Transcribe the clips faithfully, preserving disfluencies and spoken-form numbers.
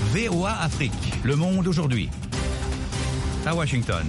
V O A Afrique, Le Monde aujourd'hui. À Washington.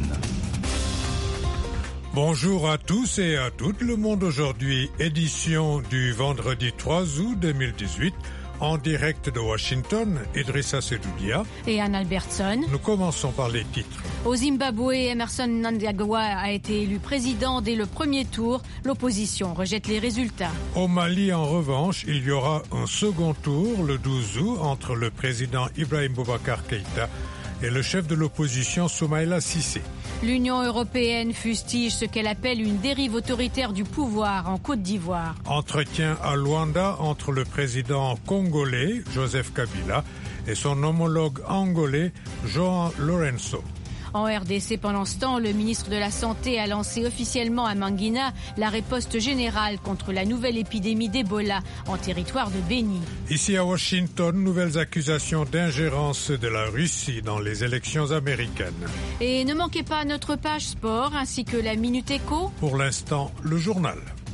Bonjour à tous et à toutes, Le Monde aujourd'hui, édition du vendredi trois août deux mille dix-huit, en direct de Washington, Idrissa Sedoudia et Anne Albertson. Nous commençons par les titres. Au Zimbabwe, Emmerson Mnangagwa a été élu président dès le premier tour. L'opposition rejette les résultats. Au Mali, en revanche, il y aura un second tour le douze août entre le président Ibrahim Boubacar Keïta et le chef de l'opposition Soumaïla Cissé. L'Union européenne fustige ce qu'elle appelle une dérive autoritaire du pouvoir en Côte d'Ivoire. Entretien à Luanda entre le président congolais Joseph Kabila et son homologue angolais João Lourenço. En R D C, pendant ce temps, le ministre de la Santé a lancé officiellement à Mangina la riposte générale contre la nouvelle épidémie d'Ebola en territoire de Béni. Ici à Washington, nouvelles accusations d'ingérence de la Russie dans les élections américaines. Et ne manquez pas notre page sport ainsi que la Minute Éco. Pour l'instant, le journal.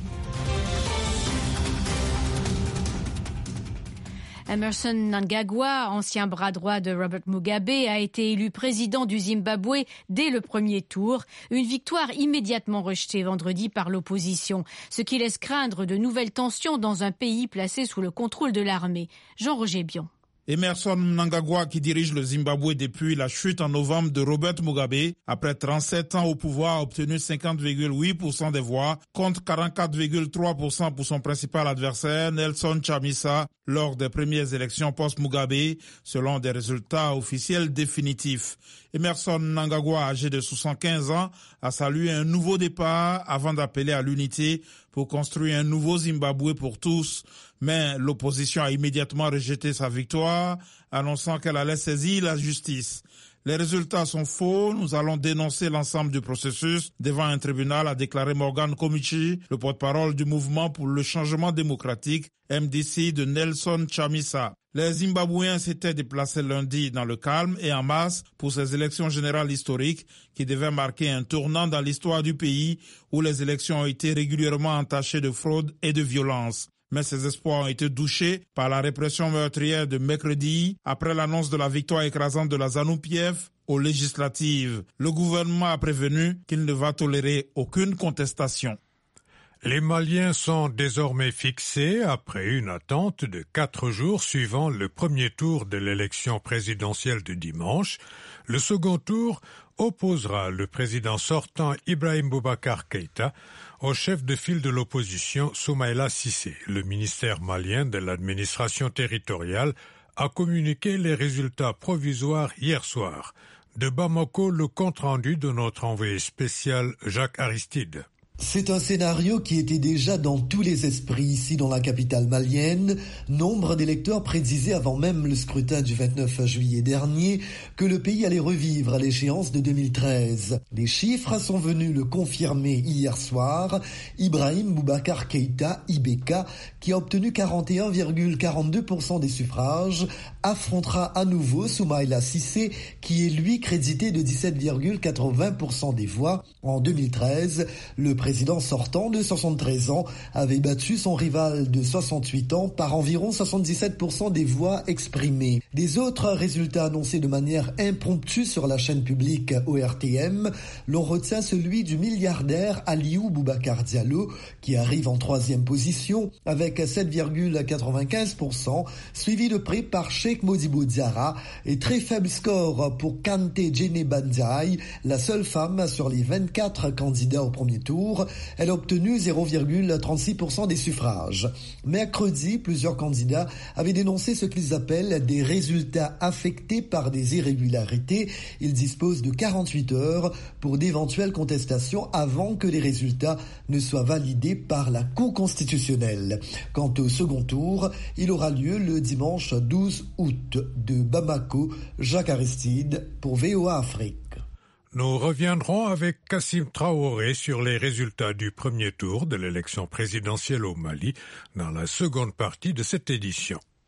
Emmerson Mnangagwa, ancien bras droit de Robert Mugabe, a été élu président du Zimbabwe dès le premier tour. Une victoire immédiatement rejetée vendredi par l'opposition, ce qui laisse craindre de nouvelles tensions dans un pays placé sous le contrôle de l'armée. Jean-Roger Bion. Emmerson Mnangagwa, qui dirige le Zimbabwe depuis la chute en novembre de Robert Mugabe, après trente-sept ans au pouvoir, a obtenu cinquante virgule huit pour cent des voix contre quarante-quatre virgule trois pour cent pour son principal adversaire, Nelson Chamisa, lors des premières élections post-Mugabe, selon des résultats officiels définitifs. Emmerson Mnangagwa, âgé de soixante-quinze ans, a salué un nouveau départ avant d'appeler à l'unité pour construire un nouveau Zimbabwe pour tous. Mais l'opposition a immédiatement rejeté sa victoire, annonçant qu'elle allait saisir la justice. Les résultats sont faux, nous allons dénoncer l'ensemble du processus devant un tribunal, a déclaré Morgan Komichi, le porte-parole du mouvement pour le changement démocratique, M D C de Nelson Chamisa. Les Zimbabwéens s'étaient déplacés lundi dans le calme et en masse pour ces élections générales historiques qui devaient marquer un tournant dans l'histoire du pays où les élections ont été régulièrement entachées de fraude et de violence. Mais ces espoirs ont été douchés par la répression meurtrière de mercredi après l'annonce de la victoire écrasante de la ZANU-P F aux législatives. Le gouvernement a prévenu qu'il ne va tolérer aucune contestation. Les Maliens sont désormais fixés après une attente de quatre jours suivant le premier tour de l'élection présidentielle de dimanche. Le second tour opposera le président sortant Ibrahim Boubacar Keïta au chef de file de l'opposition Soumaïla Cissé. Le ministère malien de l'administration territoriale a communiqué les résultats provisoires hier soir. De Bamako, le compte-rendu de notre envoyé spécial Jacques Aristide. C'est un scénario qui était déjà dans tous les esprits ici dans la capitale malienne. Nombre d'électeurs prédisaient avant même le scrutin du vingt-neuf juillet dernier que le pays allait revivre à l'échéance de deux mille treize. Les chiffres sont venus le confirmer hier soir. Ibrahim Boubacar Keïta, I B K, qui a obtenu quarante et un virgule quarante-deux pour cent des suffrages, affrontera à nouveau Soumaïla Cissé, qui est lui crédité de dix-sept virgule quatre-vingts pour cent des voix. En deux mille treize, le Le président sortant de soixante-treize ans avait battu son rival de soixante-huit ans par environ soixante-dix-sept pour cent des voix exprimées. Des autres résultats annoncés de manière impromptue sur la chaîne publique O R T M, l'on retient celui du milliardaire Aliou Boubacar Diallo qui arrive en troisième position avec sept virgule quatre-vingt-quinze pour cent, suivi de près par Cheikh Modibo Diarra et très faible score pour Kante Djene Bandiaï, la seule femme sur les vingt-quatre candidats au premier tour. Elle a obtenu zéro virgule trente-six pour cent des suffrages. Mercredi, plusieurs candidats avaient dénoncé ce qu'ils appellent des résultats affectés par des irrégularités. Ils disposent de quarante-huit heures pour d'éventuelles contestations avant que les résultats ne soient validés par la Cour constitutionnelle. Quant au second tour, il aura lieu le dimanche douze août. De Bamako, Jacques Aristide pour V O A Afrique. Nous reviendrons avec Kassim Traoré sur les résultats du premier tour de l'élection présidentielle au Mali dans la seconde partie de cette édition.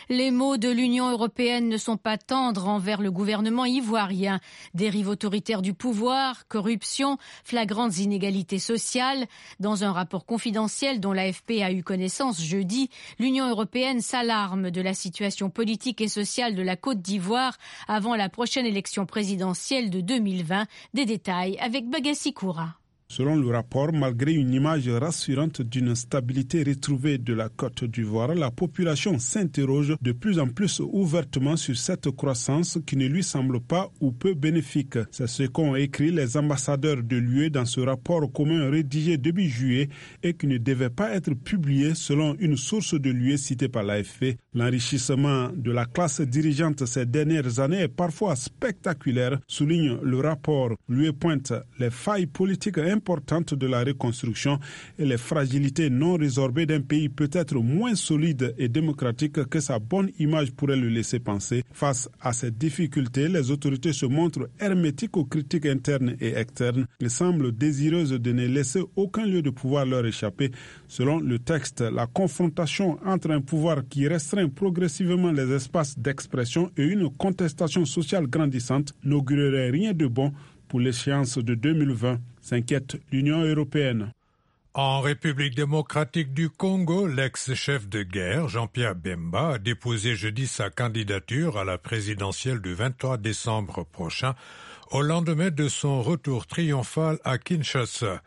Les mots de l'Union européenne ne sont pas tendres envers le gouvernement ivoirien. Dérive autoritaire du pouvoir, corruption, flagrantes inégalités sociales. Dans un rapport confidentiel dont l'A F P a eu connaissance jeudi, l'Union européenne s'alarme de la situation politique et sociale de la Côte d'Ivoire avant la prochaine élection présidentielle de deux mille vingt. Des détails avec Bagassi Koura. Selon le rapport, malgré une image rassurante d'une stabilité retrouvée de la Côte d'Ivoire, la population s'interroge de plus en plus ouvertement sur cette croissance qui ne lui semble pas ou peu bénéfique. C'est ce qu'ont écrit les ambassadeurs de l'U E dans ce rapport commun rédigé début juillet et qui ne devait pas être publié selon une source de l'U E citée par l'A F P. L'enrichissement de la classe dirigeante ces dernières années est parfois spectaculaire, souligne le rapport. L'U E pointe les failles politiques importantes importante de la reconstruction et les fragilités non résorbées d'un pays peut-être moins solide et démocratique que sa bonne image pourrait le laisser penser. Face à ces difficultés, les autorités se montrent hermétiques aux critiques internes et externes et semblent désireuses de ne laisser aucun lieu de pouvoir leur échapper. Selon le texte, la confrontation entre un pouvoir qui restreint progressivement les espaces d'expression et une contestation sociale grandissante n'augurerait rien de bon pour l'échéance de deux mille vingt, s'inquiète l'Union européenne. En République démocratique du Congo, l'ex-chef de guerre, Jean-Pierre Bemba, a déposé jeudi sa candidature à la présidentielle du vingt-trois décembre prochain, au lendemain de son retour triomphal à Kinshasa.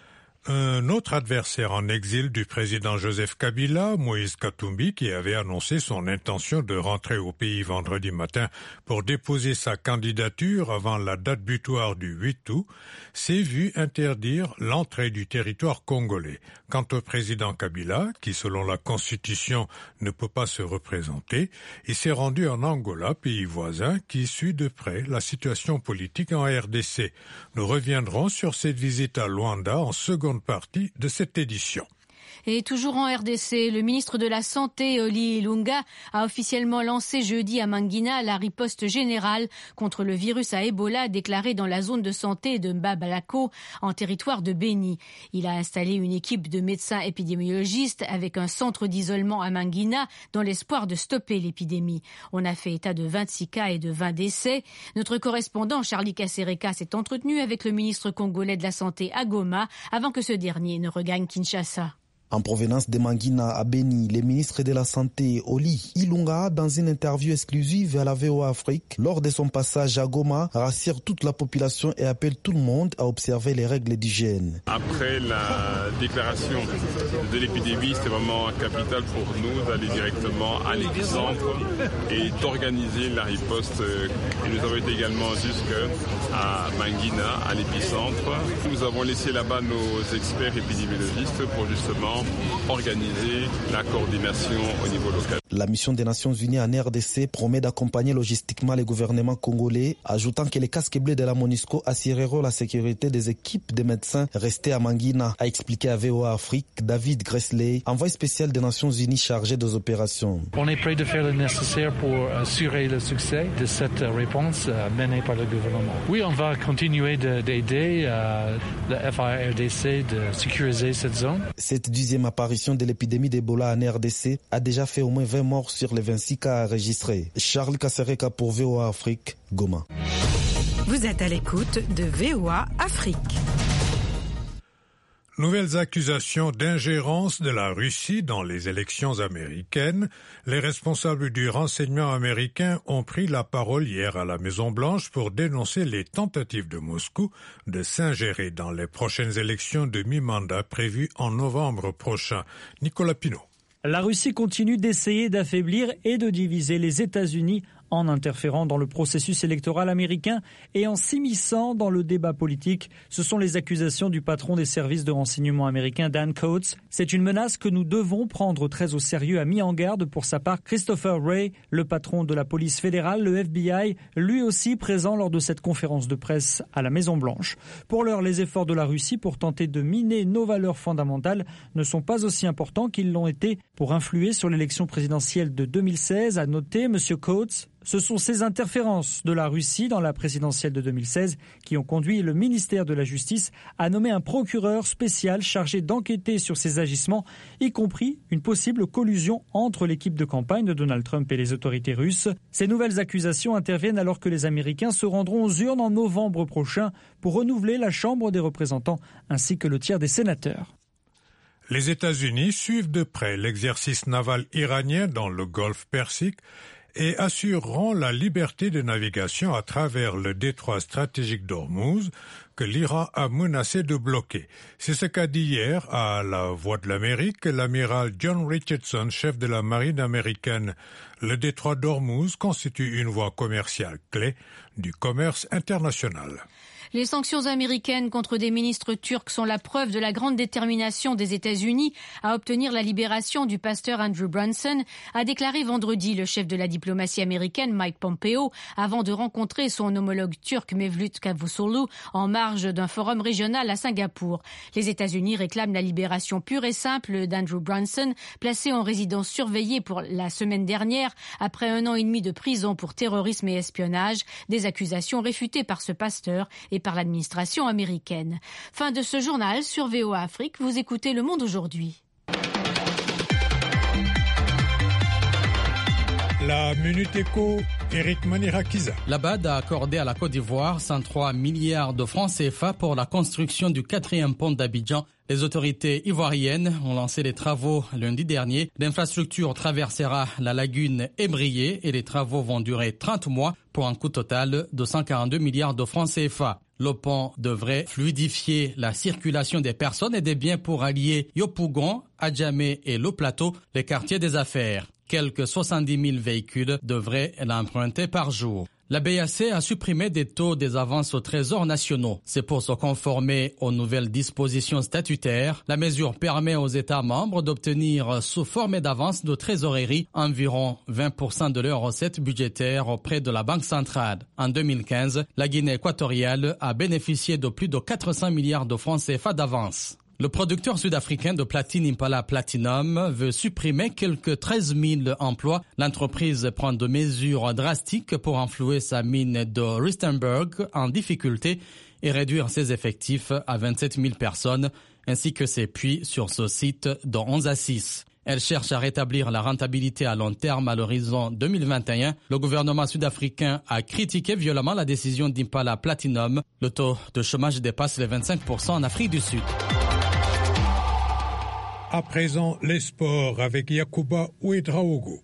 Un autre adversaire en exil du président Joseph Kabila, Moïse Katumbi, qui avait annoncé son intention de rentrer au pays vendredi matin pour déposer sa candidature avant la date butoir du huit août, s'est vu interdire l'entrée du territoire congolais. Quant au président Kabila, qui selon la Constitution ne peut pas se représenter, il s'est rendu en Angola, pays voisin, qui suit de près la situation politique en R D C. Nous reviendrons sur cette visite à Luanda en seconde partie de cette édition. Et toujours en R D C, le ministre de la Santé, Oli Ilunga, a officiellement lancé jeudi à Mangina la riposte générale contre le virus à Ebola déclaré dans la zone de santé de Mbabalako, en territoire de Béni. Il a installé une équipe de médecins épidémiologistes avec un centre d'isolement à Mangina dans l'espoir de stopper l'épidémie. On a fait état de vingt-six cas et de vingt décès. Notre correspondant Charlie Kasereka s'est entretenu avec le ministre congolais de la Santé à Goma avant que ce dernier ne regagne Kinshasa. En provenance de Mangina à Béni, le ministre de la Santé, Oli Ilunga, dans une interview exclusive à la V O A Afrique, lors de son passage à Goma, rassure toute la population et appelle tout le monde à observer les règles d'hygiène. Après la déclaration de l'épidémie, c'était vraiment capital pour nous d'aller directement à l'épicentre et d'organiser la riposte. Et nous avons été également jusqu'à Mangina, à l'épicentre. Nous avons laissé là-bas nos experts épidémiologistes pour justement organiser la coordination au niveau local. La mission des Nations Unies en R D C promet d'accompagner logistiquement les gouvernements congolais, ajoutant que les casques bleus de la MONUSCO assureront la sécurité des équipes de médecins restés à Mangina, a expliqué à V O A Afrique David Gressley, envoyé spécial des Nations Unies chargé des opérations. On est prêt de faire le nécessaire pour assurer le succès de cette réponse menée par le gouvernement. Oui, on va continuer d'aider euh, le F A R D C de sécuriser cette zone. Cette deuxième apparition de l'épidémie d'Ebola en R D C a déjà fait au moins vingt morts sur les vingt-six cas enregistrés. Charles Kasereka pour V O A Afrique, Goma. Vous êtes à l'écoute de V O A Afrique. Nouvelles accusations d'ingérence de la Russie dans les élections américaines. Les responsables du renseignement américain ont pris la parole hier à la Maison-Blanche pour dénoncer les tentatives de Moscou de s'ingérer dans les prochaines élections de mi-mandat prévues en novembre prochain. Nicolas Pinault. La Russie continue d'essayer d'affaiblir et de diviser les États-Unis en interférant dans le processus électoral américain et en s'immisçant dans le débat politique. Ce sont les accusations du patron des services de renseignement américains, Dan Coats. C'est une menace que nous devons prendre très au sérieux, a mis en garde pour sa part Christopher Wray, le patron de la police fédérale, le F B I, lui aussi présent lors de cette conférence de presse à la Maison-Blanche. Pour l'heure, les efforts de la Russie pour tenter de miner nos valeurs fondamentales ne sont pas aussi importants qu'ils l'ont été pour influer sur l'élection présidentielle de deux mille seize, a noté M. Coats. Ce sont ces interférences de la Russie dans la présidentielle de deux mille seize qui ont conduit le ministère de la Justice à nommer un procureur spécial chargé d'enquêter sur ces agissements, y compris une possible collusion entre l'équipe de campagne de Donald Trump et les autorités russes. Ces nouvelles accusations interviennent alors que les Américains se rendront aux urnes en novembre prochain pour renouveler la Chambre des représentants ainsi que le tiers des sénateurs. Les États-Unis suivent de près l'exercice naval iranien dans le Golfe Persique et assureront la liberté de navigation à travers le détroit stratégique d'Ormuz que l'Iran a menacé de bloquer. C'est ce qu'a dit hier à la Voix de l'Amérique l'amiral John Richardson, chef de la marine américaine. Le détroit d'Ormuz constitue une voie commerciale clé du commerce international. Les sanctions américaines contre des ministres turcs sont la preuve de la grande détermination des États-Unis à obtenir la libération du pasteur Andrew Brunson, a déclaré vendredi le chef de la diplomatie américaine Mike Pompeo avant de rencontrer son homologue turc Mevlut Cavusoglu en marge d'un forum régional à Singapour. Les États-Unis réclament la libération pure et simple d'Andrew Brunson, placé en résidence surveillée pour la semaine dernière après un an et demi de prison pour terrorisme et espionnage, des accusations réfutées par ce pasteur et par l'administration américaine. Fin de ce journal sur V O A Afrique. Vous écoutez Le Monde aujourd'hui. La Minute Éco, Eric Manirakiza. La B A D a accordé à la Côte d'Ivoire cent trois milliards de francs C F A pour la construction du quatrième pont d'Abidjan. Les autorités ivoiriennes ont lancé les travaux lundi dernier. L'infrastructure traversera la lagune ébriée et les travaux vont durer trente mois pour un coût total de cent quarante-deux milliards de francs C F A. Le pont devrait fluidifier la circulation des personnes et des biens pour allier Yopougon, Adjamé et le plateau, les quartiers des affaires. Quelques soixante-dix mille véhicules devraient l'emprunter par jour. La B A C a supprimé des taux des avances aux trésors nationaux. C'est pour se conformer aux nouvelles dispositions statutaires. La mesure permet aux États membres d'obtenir sous forme d'avance de trésorerie environ vingt pour cent de leurs recettes budgétaires auprès de la Banque centrale. En deux mille quinze, la Guinée équatoriale a bénéficié de plus de quatre cents milliards de francs C F A d'avance. Le producteur sud-africain de platine Impala Platinum veut supprimer quelques treize mille emplois. L'entreprise prend des mesures drastiques pour enflouer sa mine de Rustenburg en difficulté et réduire ses effectifs à vingt-sept mille personnes, ainsi que ses puits sur ce site de onze à six. Elle cherche à rétablir la rentabilité à long terme à l'horizon deux mille vingt et un. Le gouvernement sud-africain a critiqué violemment la décision d'Impala Platinum. Le taux de chômage dépasse les vingt-cinq pour cent en Afrique du Sud. À présent, les sports avec Yacouba Ouedraogo.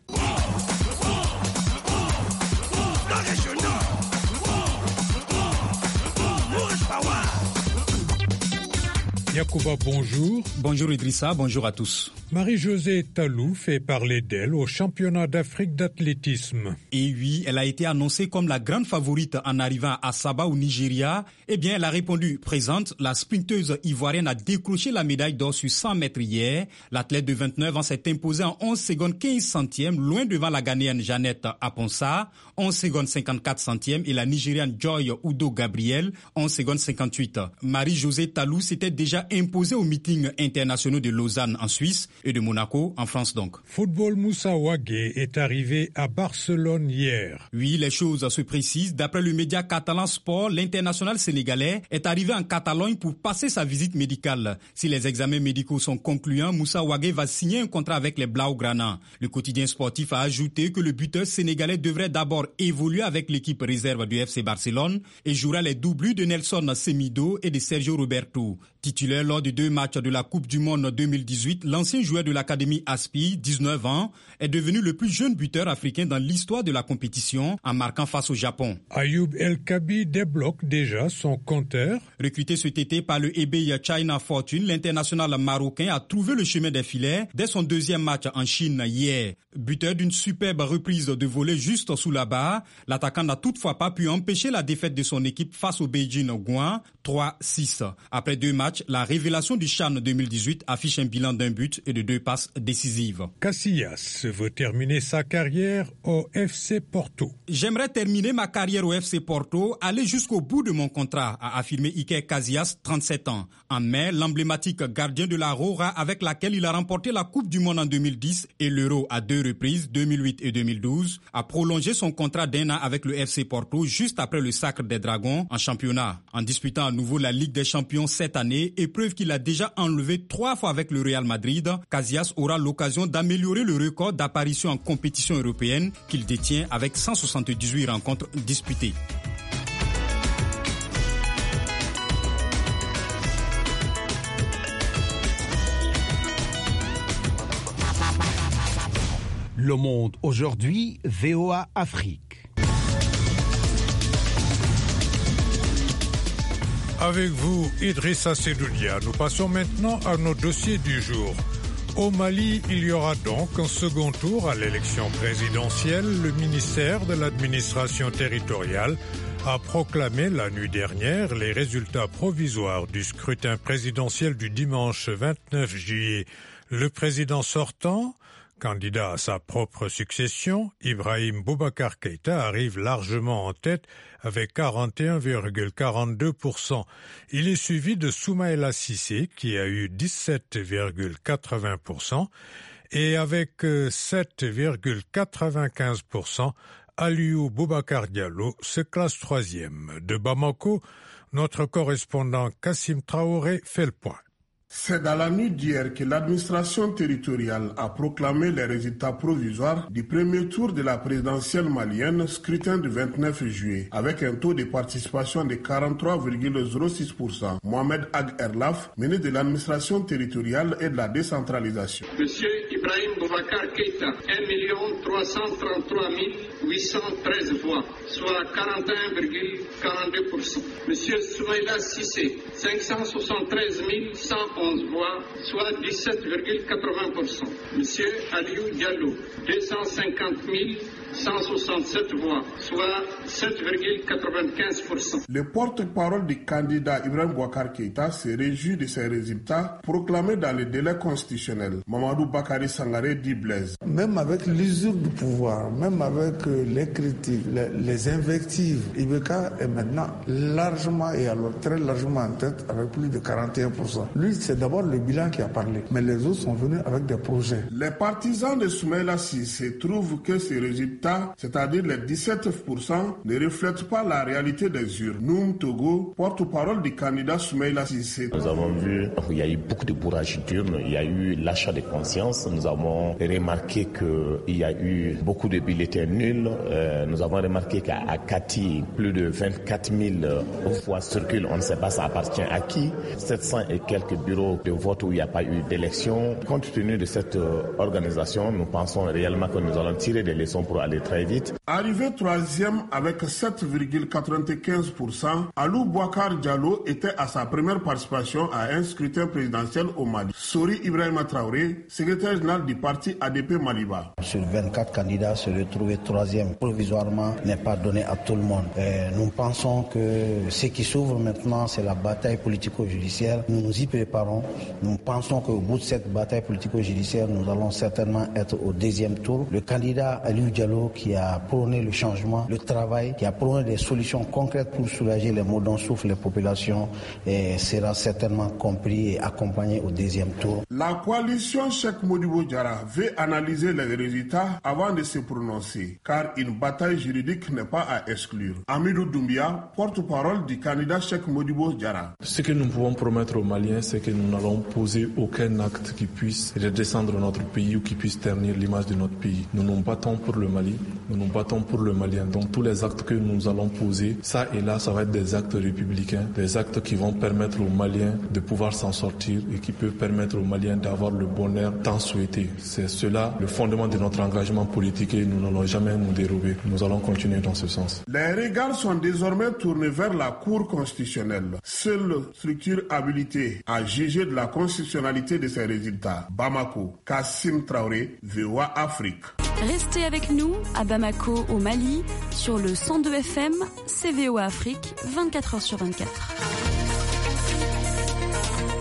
Yacouba, bonjour. Bonjour Idrissa, bonjour à tous. Marie-Josée Talou fait parler d'elle au championnat d'Afrique d'athlétisme. Et oui, elle a été annoncée comme la grande favorite en arrivant à Saba au Nigeria. Eh bien, elle a répondu présente. La sprinteuse ivoirienne a décroché la médaille d'or sur cent mètres hier. L'athlète de vingt-neuf ans s'est imposée en onze secondes quinze centièmes, loin devant la Ghanéenne Jeannette Aponsa, onze secondes cinquante-quatre centièmes, et la Nigériane Joy Udo Gabriel, onze secondes cinquante-huit. Marie-Josée Talou s'était déjà imposée au meeting international de Lausanne en Suisse et de Monaco en France donc. Football Moussa Wagué est arrivé à Barcelone hier. Oui, les choses se précisent. D'après le média catalan Sport, l'international sénégalais est arrivé en Catalogne pour passer sa visite médicale. Si les examens médicaux sont concluants, Moussa Wagué va signer un contrat avec les Blaugrana. Le quotidien sportif a ajouté que le buteur sénégalais devrait d'abord évoluer avec l'équipe réserve du F C Barcelone et jouera les doublures de Nelson Semedo et de Sergio Roberto. Titulaire lors de deux matchs de la Coupe du Monde deux mille dix-huit, l'ancien joueur de l'académie Aspi, dix-neuf ans, est devenu le plus jeune buteur africain dans l'histoire de la compétition en marquant face au Japon. Ayoub El Kabi débloque déjà son compteur. Recruté cet été par le Ebay China Fortune, l'international marocain a trouvé le chemin des filets dès son deuxième match en Chine hier. Buteur d'une superbe reprise de volée juste sous la barre, l'attaquant n'a toutefois pas pu empêcher la défaite de son équipe face au Beijing Guan trois six. Après deux matchs, matchs, la révélation du CHAN deux mille dix-huit affiche un bilan d'un but et de deux passes décisives. Casillas veut terminer sa carrière au F C Porto. J'aimerais terminer ma carrière au F C Porto, aller jusqu'au bout de mon contrat, a affirmé Iker Casillas, trente-sept ans. En mai, l'emblématique gardien de la Roja avec laquelle il a remporté la Coupe du Monde en deux mille dix et l'Euro à deux reprises, deux mille huit et deux mille douze, a prolongé son contrat d'un an avec le F C Porto juste après le sacre des Dragons en championnat. En disputant à nouveau la Ligue des Champions cette année, épreuve qu'il a déjà enlevée trois fois avec le Real Madrid, Casillas aura l'occasion d'améliorer le record d'apparition en compétition européenne qu'il détient avec cent soixante-dix-huit rencontres disputées. Le Monde aujourd'hui, V O A Afrique. Avec vous, Idrissa Sedoudia, nous passons maintenant à nos dossiers du jour. Au Mali, il y aura donc un second tour à l'élection présidentielle. Le ministère de l'administration territoriale a proclamé la nuit dernière les résultats provisoires du scrutin présidentiel du dimanche vingt-neuf juillet. Le président sortant, candidat à sa propre succession, Ibrahim Boubacar Keïta arrive largement en tête avec quarante et un virgule quarante-deux pour cent. Il est suivi de Soumaïla Cissé qui a eu dix-sept virgule quatre-vingts pour cent et avec sept virgule quatre-vingt-quinze pour cent, Aliou Boubacar Diallo se classe troisième. De Bamako, notre correspondant Kassim Traoré fait le point. C'est dans la nuit d'hier que l'administration territoriale a proclamé les résultats provisoires du premier tour de la présidentielle malienne, scrutin du vingt-neuf juillet, avec un taux de participation de quarante-trois virgule zéro six pour cent. Mohamed Ag Erlaf, ministre de l'administration territoriale et de la décentralisation. Monsieur Ibrahim Boubacar Keïta, un million trois cent trente-trois mille huit cent treize voix, soit quarante et un virgule quarante-deux pour cent. Monsieur Soumaïla Cissé, cinq cent soixante-treize mille cent onze voix, soit dix-sept virgule quatre-vingts pour cent. Monsieur Aliou Diallo, deux cent cinquante mille cent soixante-sept voix, soit sept virgule quatre-vingt-quinze pour cent. Le porte-parole du candidat Ibrahim Boubacar Keïta se réjouit de ces résultats proclamés dans le délai constitutionnel. Mamadou Bakary Sangaré dit Blaise. Même avec l'usure du pouvoir, même avec les critiques, les, les invectives, I B K est maintenant largement et alors très largement en tête avec plus de quarante et un pour cent. Lui, c'est d'abord le bilan qui a parlé, mais les autres sont venus avec des projets. Les partisans de Soumaïla Cissé trouvent que ces résultats, c'est-à-dire les dix-sept pour cent, ne reflètent pas la réalité des urnes. Noum Togo, porte-parole du candidat Soumaïla Cissé. Nous avons vu qu'il y a eu beaucoup de bourrage d'urnes, il y a eu l'achat de conscience. Nous avons remarqué qu'il y a eu beaucoup de bulletins nuls. Euh, nous avons remarqué qu'à Kati, plus de vingt-quatre mille voix circulent. On ne sait pas ça appartient à qui. sept cents et quelques bureaux de vote où il n'y a pas eu d'élection. Compte tenu de cette organisation, nous pensons réellement que nous allons tirer des leçons pour aller très vite. Arrivé troisième avec sept virgule quatre-vingt-quinze pour cent, Aliou Boubacar Diallo était à sa première participation à un scrutin présidentiel au Mali. Sori Ibrahima Traoré, secrétaire général du parti A D P Maliba. Sur vingt-quatre candidats, se retrouver troisième provisoirement n'est pas donné à tout le monde. Et nous pensons que ce qui s'ouvre maintenant, c'est la bataille politico-judiciaire. Nous nous y préparons. Nous pensons qu'au bout de cette bataille politico-judiciaire, nous allons certainement être au deuxième tour. Le candidat Aliou Diallo, qui a prôné le changement, le travail, qui a prôné des solutions concrètes pour soulager les maux dont souffrent les populations, et sera certainement compris et accompagné au deuxième tour. La coalition Cheikh Modibo Diarra veut analyser les résultats avant de se prononcer, car une bataille juridique n'est pas à exclure. Amidou Doumbia, porte-parole du candidat Cheikh Modibo Diarra. Ce que nous pouvons promettre aux Maliens, c'est que nous n'allons poser aucun acte qui puisse redescendre notre pays ou qui puisse ternir l'image de notre pays. Nous nous battons pour le Mali, nous nous battons pour le Malien. Donc tous les actes que nous allons poser, ça et là, ça va être des actes républicains, des actes qui vont permettre aux Maliens de pouvoir s'en sortir et qui peuvent permettre aux Maliens d'avoir le bonheur tant souhaité. C'est cela le fondement de notre engagement politique et nous n'allons jamais nous dérober. Nous allons continuer dans ce sens. Les regards sont désormais tournés vers la Cour constitutionnelle, seule structure habilitée à juger de la constitutionnalité de ces résultats. Bamako, Kassim Traoré, V O A Afrique. Restez avec nous à Bamako, au Mali, sur le cent deux F M, c'est V O A Afrique, vingt-quatre heures sur vingt-quatre.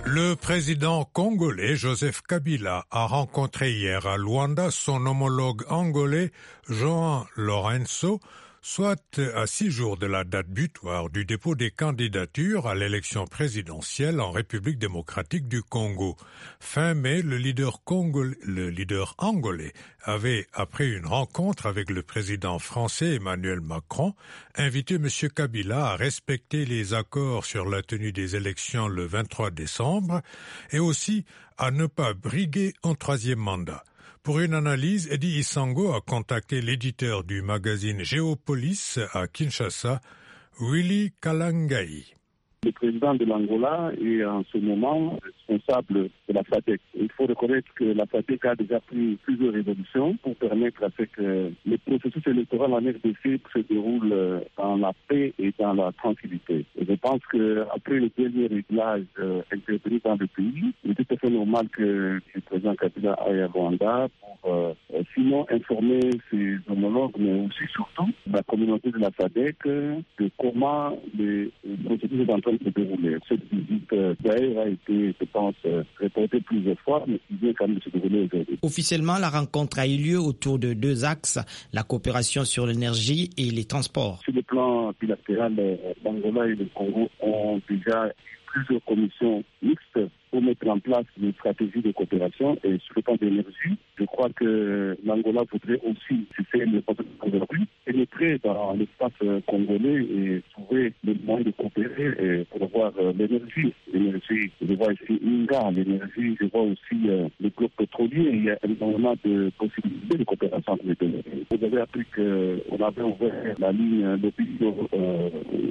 Le président congolais Joseph Kabila a rencontré hier à Luanda son homologue angolais João Lourenço, soit à six jours de la date butoir du dépôt des candidatures à l'élection présidentielle en République démocratique du Congo. Fin mai, le leader, congolais, le leader angolais avait, après une rencontre avec le président français Emmanuel Macron, invité M. Kabila à respecter les accords sur la tenue des élections le vingt-trois décembre et aussi à ne pas briguer un troisième mandat. Pour une analyse, Eddie Isango a contacté l'éditeur du magazine Géopolis à Kinshasa, Willy Kalangai. Le président de l'Angola est en ce moment responsable de la SADC. Il faut reconnaître que la SADC a déjà pris plusieurs résolutions pour permettre à ce que le processus électoral en R D C se déroule dans la paix et dans la tranquillité. Et je pense qu'après le dernier réglage euh, intervenu dans le pays, il est tout à fait normal que le président Kabila aille à Rwanda pour euh, sinon informer ses homologues, mais aussi surtout la communauté de la SADC de comment le processus est en train de se dérouler. Cette visite euh, d'ailleurs a été, je pense, euh, reportée plusieurs fois, mais qui vient quand même de se dérouler aujourd'hui. Officiellement, la rencontre a eu lieu autour de deux axes, la coopération sur l'énergie et les transports. Sur le plan bilatéral, euh, l'Angola et le Congo ont déjà plusieurs commissions mixtes pour mettre en place une stratégie de coopération. Et sur le plan de l'énergie, je crois que l'Angola voudrait aussi, si c'est le processus aujourd'hui, pénétrer dans l'espace congolais et trouver les moyens de coopérer pour avoir l'énergie. L'énergie, je vois ici Inga, l'énergie, je vois aussi euh, le bloc pétrolier. Il y a énormément de possibilités de coopération entre les deux. Vous avez appris qu'on avait ouvert la ligne de Pisto, euh,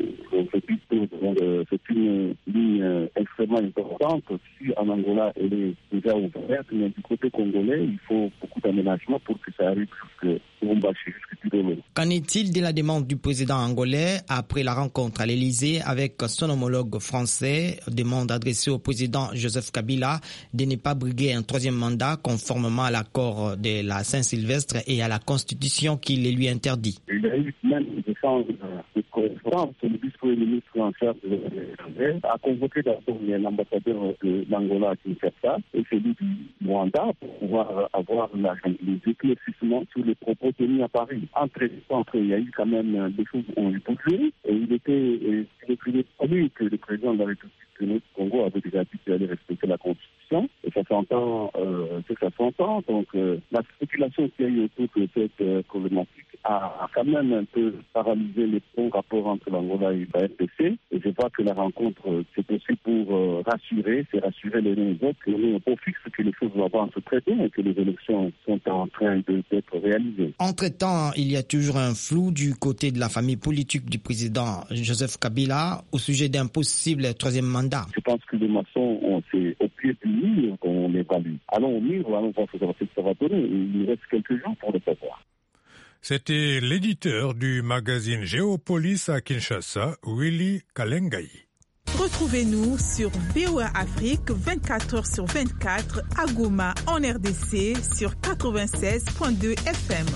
de Pisto, donc euh, c'est une ligne extrêmement importante. Si en Angola, elle est déjà ouverte, mais du côté congolais, il faut beaucoup d'aménagements pour que ça arrive jusque Lubumbashi, jusque Tidolo. Qu'en est-il de la demande du président angolais après la rencontre à l'Élysée avec son homologue français, demande adressée au président Joseph Kabila de ne pas briguer un troisième mandat conformément à l'accord de la Saint-Sylvestre et à la Constitution qui les lui interdit? Il y a eu même des échanges de conférence. Le vice-premier ministre en charge de l'étranger a convoqué d'abord l'ambassadeur de l'Angola à Kinshasa et celui du Rwanda pour pouvoir avoir la, les éclaircissements sur les propos tenus à Paris. Entre, entre il y a eu quand même des choses qui ont bougé et il était, il était connu que le président de la République du Congo avait déjà dit qu'il allait respecter la Constitution et ça s'entend, euh, que ça s'entend. Donc euh, la spéculation qu'il y a eu autour de cette euh, problématique a quand même un peu paralysé les bons rapports entre l'Angola et la R D C. Et je vois que la rencontre, c'est aussi pour euh, rassurer, c'est rassurer les uns et les autres, que nous, on fixe que les choses vont avancent très bien et que les élections sont en train de, d'être réalisées. Entre-temps, il y a toujours un flou du côté de la famille politique du président Joseph Kabila au sujet d'un possible troisième mandat. Je pense que les maçons, on, c'est au pied du mur qu'on évalue. Allons au mur, allons voir ce que ça va donner. Il nous reste quelques jours pour le savoir. C'était l'éditeur du magazine Géopolis à Kinshasa, Willy Kalengai. Retrouvez-nous sur V O A Afrique vingt-quatre heures sur vingt-quatre à Goma en R D C sur quatre-vingt-seize virgule deux F M.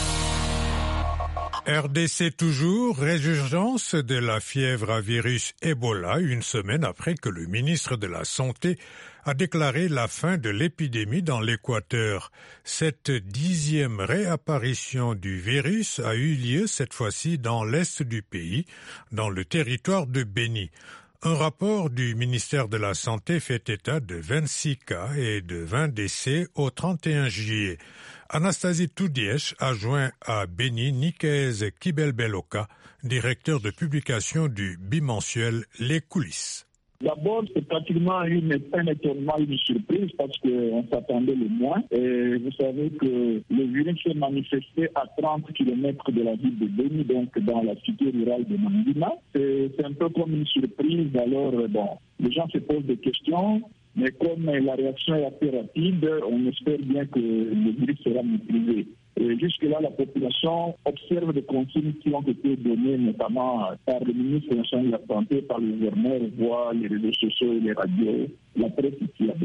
R D C toujours, résurgence de la fièvre à virus Ebola une semaine après que le ministre de la Santé a déclaré la fin de l'épidémie dans l'Équateur. Cette dixième réapparition du virus a eu lieu cette fois-ci dans l'est du pays, dans le territoire de Beni. Un rapport du ministère de la Santé fait état de vingt-six cas et de vingt décès au trente et un juillet. Anastasie Toudièche a joint à Beni Nikez Kibelbeloka, directeur de publication du bimensuel Les Coulisses. D'abord, c'est pratiquement une, un étonnement, une surprise parce qu'on s'attendait le moins. Et vous savez que le virus s'est manifesté à trente kilomètres de la ville de Beni, donc dans la cité rurale de Mangina. C'est, c'est un peu comme une surprise. Alors, bon, les gens se posent des questions, mais comme la réaction est assez rapide, on espère bien que le virus sera maîtrisé. Et jusque-là, la population observe des consignes qui ont été données notamment par le ministre national de la Santé, par le gouverneur, voit les réseaux sociaux, les radios, la presse ici à Beni.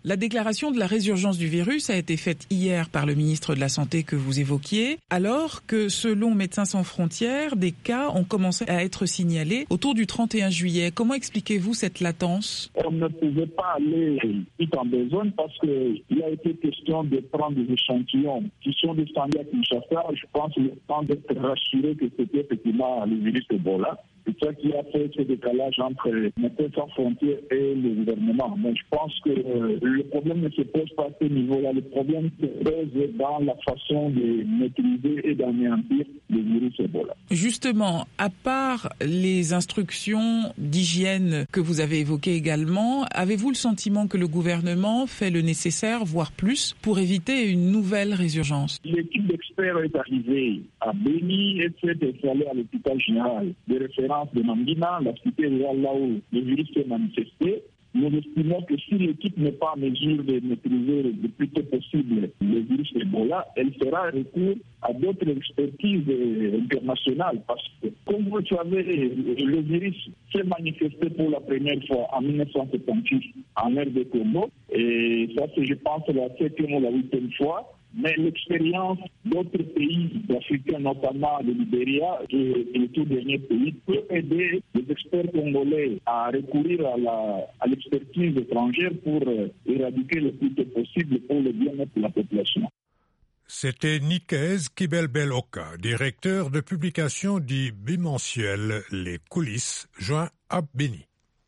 La déclaration de la résurgence du virus a été faite hier par le ministre de la Santé que vous évoquiez, alors que selon Médecins sans frontières, des cas ont commencé à être signalés autour du trente et un juillet. Comment expliquez-vous cette latence? On ne pouvait pas aller vite en besoin parce qu'il a été question de prendre des échantillons qui sont descendus à Kinshasa. Je pense le temps d'être rassuré que c'était effectivement le virus Ebola. C'est ça qui a fait ce décalage entre Médecins sans frontières et le gouvernement. Mais je pense que euh, le problème ne se pose pas à ce niveau-là. Le problème se pose dans la façon de maîtriser et d'anéantir le virus Ebola. Justement, à part les instructions d'hygiène que vous avez évoquées également, avez-vous le sentiment que le gouvernement fait le nécessaire, voire plus, pour éviter une nouvelle résurgence? L'équipe d'experts est arrivée à Béni et s'est installée à l'hôpital général de référence de Mangina, la cité rurale là où le virus s'est manifesté. Nous estimons que si l'équipe n'est pas en mesure de maîtriser le plus tôt possible le virus Ebola, elle fera recours à d'autres expertises internationales. Parce que, comme vous le savez, le virus s'est manifesté pour la première fois en mille neuf cent soixante-huit en R D Congo. Et ça, c'est, je pense, la septième ou la huitième fois. Mais l'expérience d'autres pays africains, notamment le Libéria et le tout dernier pays, peut aider les experts congolais à recourir à, la, à l'expertise étrangère pour éradiquer le plus tôt possible pour le bien-être de la population. C'était Nikez Kibelbel-Oka, directeur de publication du bimensuel Les Coulisses, joint à Béni.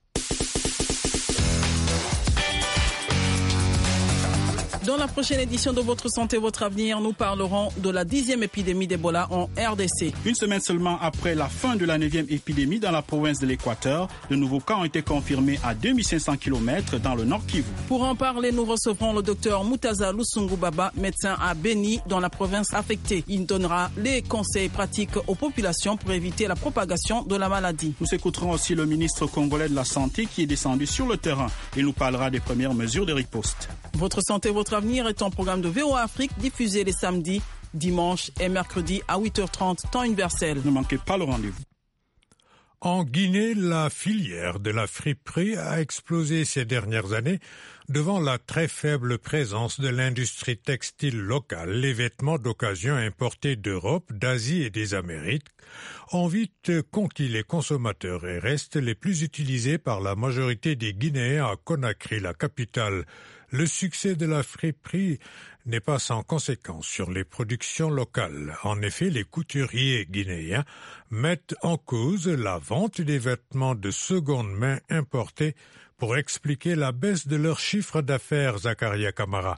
Dans la prochaine édition de Votre Santé, Votre Avenir, nous parlerons de la dixième épidémie d'Ebola en R D C. Une semaine seulement après la fin de la neuvième épidémie dans la province de l'Équateur, de nouveaux cas ont été confirmés à deux mille cinq cents kilomètres dans le Nord Kivu. Pour en parler, nous recevrons le docteur Moutaza Lusungu Baba, médecin à Béni, dans la province affectée. Il donnera les conseils pratiques aux populations pour éviter la propagation de la maladie. Nous écouterons aussi le ministre congolais de la Santé qui est descendu sur le terrain. Il nous parlera des premières mesures de riposte. Votre Santé, Votre Avenir est un programme de V O A Afrique diffusé les samedis, dimanches et mercredis à huit heures trente, temps universel. Ne manquez pas le rendez-vous. En Guinée, la filière de la friperie a explosé ces dernières années devant la très faible présence de l'industrie textile locale. Les vêtements d'occasion importés d'Europe, d'Asie et des Amériques ont vite conquis les consommateurs et restent les plus utilisés par la majorité des Guinéens à Conakry, la capitale. Le succès de la friperie n'est pas sans conséquence sur les productions locales. En effet, les couturiers guinéens mettent en cause la vente des vêtements de seconde main importés pour expliquer la baisse de leur chiffre d'affaires, Zakaria Kamara.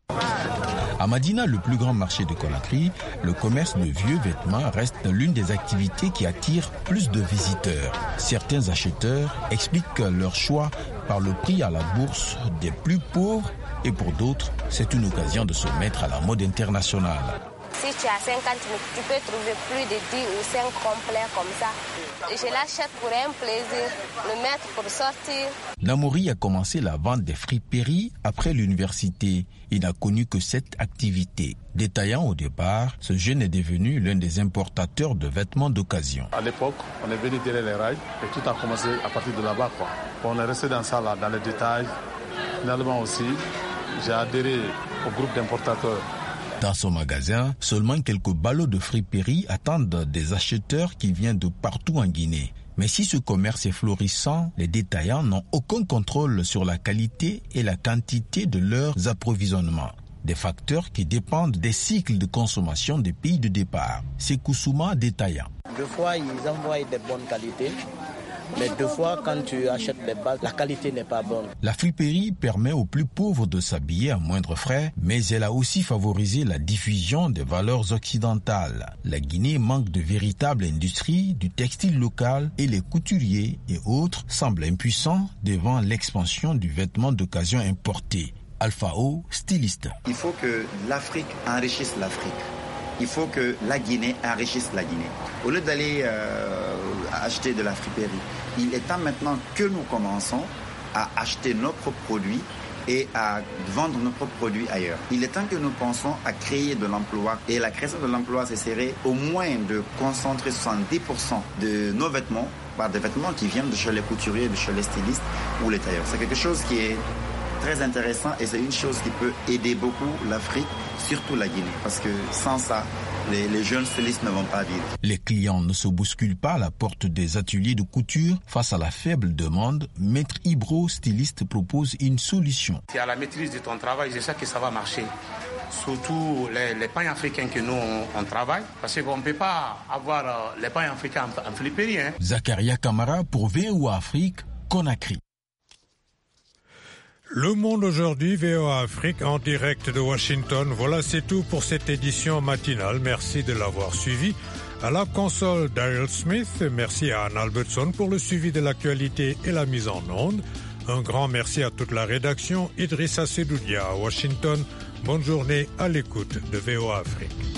À Madina, le plus grand marché de Conakry, le commerce de vieux vêtements reste l'une des activités qui attire plus de visiteurs. Certains acheteurs expliquent leur choix par le prix à la bourse des plus pauvres et pour d'autres, c'est une occasion de se mettre à la mode internationale. Si tu as cinquante mille, tu peux trouver plus de dix ou cinq complets comme ça. Je l'achète pour un plaisir, le mettre pour sortir. Namori a commencé la vente des friperies après l'université. Il n'a connu que cette activité. Détaillant au départ, ce jeune est devenu l'un des importateurs de vêtements d'occasion. À l'époque, on est venu derrière les rails et tout a commencé à partir de là-bas, quoi. On est resté dans ça, là, dans les détails. Finalement aussi, j'ai adhéré au groupe d'importateurs. Dans son magasin, seulement quelques ballots de friperie attendent des acheteurs qui viennent de partout en Guinée. Mais si ce commerce est florissant, les détaillants n'ont aucun contrôle sur la qualité et la quantité de leurs approvisionnements. Des facteurs qui dépendent des cycles de consommation des pays de départ. C'est Koussouma détaillant. Deux fois, ils envoient de bonnes qualités. Mais deux fois, quand tu achètes les bases, la qualité n'est pas bonne. La friperie permet aux plus pauvres de s'habiller à moindre frais, mais elle a aussi favorisé la diffusion des valeurs occidentales. La Guinée manque de véritables industries, du textile local et les couturiers et autres semblent impuissants devant l'expansion du vêtement d'occasion importé. Alpha O, styliste. Il faut que l'Afrique enrichisse l'Afrique. Il faut que la Guinée enrichisse la Guinée. Au lieu d'aller euh, acheter de la friperie, il est temps maintenant que nous commençons à acheter nos propres produits et à vendre nos propres produits ailleurs. Il est temps que nous pensions à créer de l'emploi. Et la création de l'emploi, ce serait au moins de concentrer soixante-dix pour cent de nos vêtements par des vêtements qui viennent de chez les couturiers, de chez les stylistes ou les tailleurs. C'est quelque chose qui est très intéressant et c'est une chose qui peut aider beaucoup l'Afrique, surtout la Guinée, parce que sans ça, les, les jeunes stylistes ne vont pas vivre. Les clients ne se bousculent pas à la porte des ateliers de couture. Face à la faible demande, Maître Ibro, styliste, propose une solution. C'est à la maîtrise de ton travail, je sais que ça va marcher. Surtout les, les pains africains que nous on, on travaille, parce qu'on ne peut pas avoir euh, les pains africains en, en flipperie. Hein. Zakaria Kamara pour V O A Afrique, Conakry. Le Monde aujourd'hui, V O A Afrique en direct de Washington. Voilà, c'est tout pour cette édition matinale. Merci de l'avoir suivi. À la console, Daryl Smith. Merci à Anne Albertson pour le suivi de l'actualité et la mise en onde. Un grand merci à toute la rédaction. Idrissa Sedoudia à Washington. Bonne journée à l'écoute de V O A Afrique.